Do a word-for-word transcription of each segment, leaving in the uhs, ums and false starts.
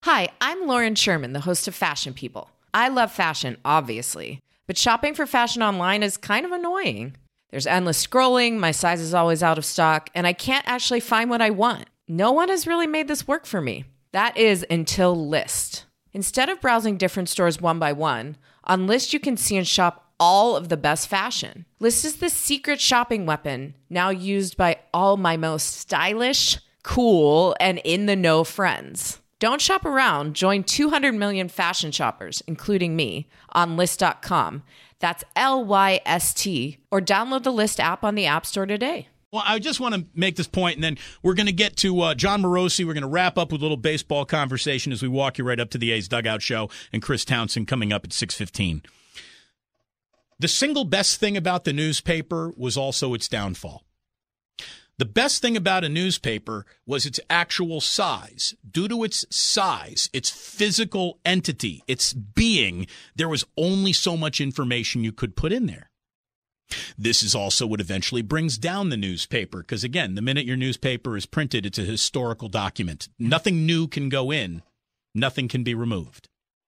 Hi, I'm Lauren Sherman, the host of Fashion People. I love fashion, obviously, but shopping for fashion online is kind of annoying. There's endless scrolling, my size is always out of stock, and I can't actually find what I want. No one has really made this work for me. That is until Lyst. Instead of browsing different stores one by one, on Lyst you can see and shop all of the best fashion. Lyst is the secret shopping weapon, now used by all my most stylish, cool, and in-the-know friends. Don't shop around. Join two hundred million fashion shoppers, including me, on Lyst dot com. That's L Y S T. Or download the Lyst app on the App Store today. Well, I just want to make this point, and then we're going to get to uh, John Morosi. We're going to wrap up with a little baseball conversation as we walk you right up to the A's Dugout Show, and Chris Townsend coming up at six fifteen. The single best thing about the newspaper was also its downfall. The best thing about a newspaper was its actual size. Due to its size, its physical entity, its being, there was only so much information you could put in there. This is also what eventually brings down the newspaper, because, again, the minute your newspaper is printed, it's a historical document. Nothing new can go in. Nothing can be removed.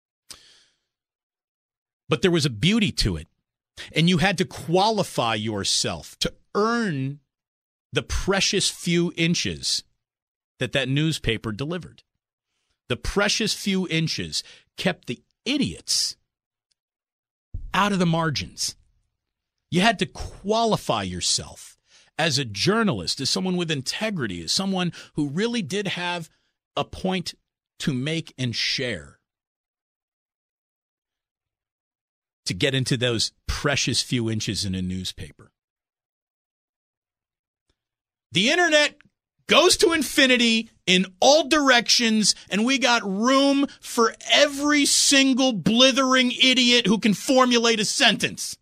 But there was a beauty to it, and you had to qualify yourself to earn the precious few inches that that newspaper delivered. The precious few inches kept the idiots out of the margins. You had to qualify yourself as a journalist, as someone with integrity, as someone who really did have a point to make and share, to get into those precious few inches in a newspaper. The internet goes to infinity in all directions, and we got room for every single blithering idiot who can formulate a sentence.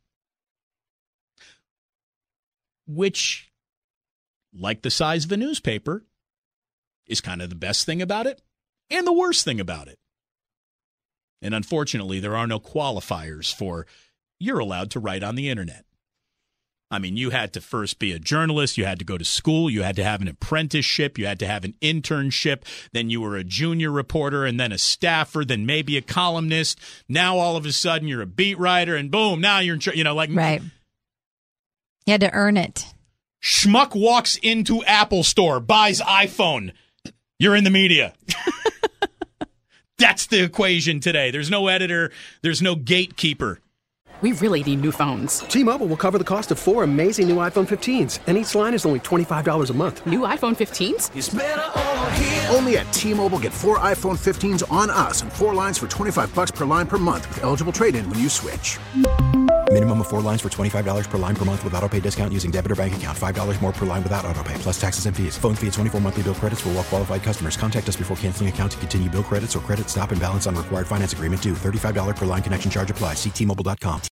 Which, like the size of a newspaper, is kind of the best thing about it and the worst thing about it. And unfortunately, there are no qualifiers for you're allowed to write on the internet. I mean, you had to first be a journalist, you had to go to school, you had to have an apprenticeship, you had to have an internship, then you were a junior reporter, and then a staffer, then maybe a columnist. Now, all of a sudden, you're a beat writer, and boom, now you're in, you know, like... Right. You had to earn it. Schmuck walks into Apple Store, buys iPhone. You're in the media. That's the equation today. There's no editor. There's no gatekeeper. We really need new phones. T-Mobile will cover the cost of four amazing new iPhone fifteens, and each line is only twenty-five dollars a month. New iPhone fifteens? It's better over here. Only at T-Mobile, get four iPhone fifteens on us and four lines for twenty-five dollars per line per month with eligible trade-in when you switch. Minimum of four lines for twenty-five dollars per line per month with autopay discount using debit or bank account. five dollars more per line without autopay, plus taxes and fees. Phone fee at twenty-four monthly bill credits for well-qualified customers. Contact us before canceling account to continue bill credits or credit stop and balance on required finance agreement due. thirty-five dollars per line connection charge applies. See T Mobile dot com.